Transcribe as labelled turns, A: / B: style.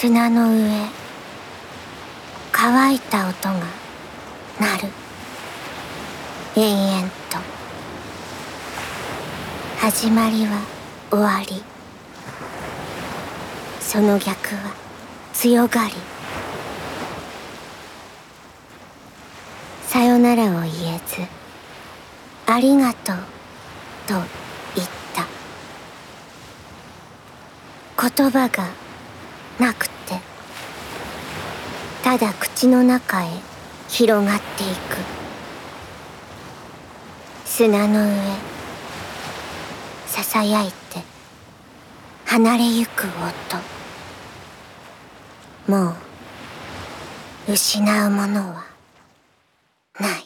A: 砂の上、乾いた音が鳴る。延々と。始まりは終わり。その逆は強がり。さよならを言えず、ありがとうと言った。言葉がなくて、ただ口の中へ広がっていく。砂の上、ささやいて離れゆく音。もう失うものはない。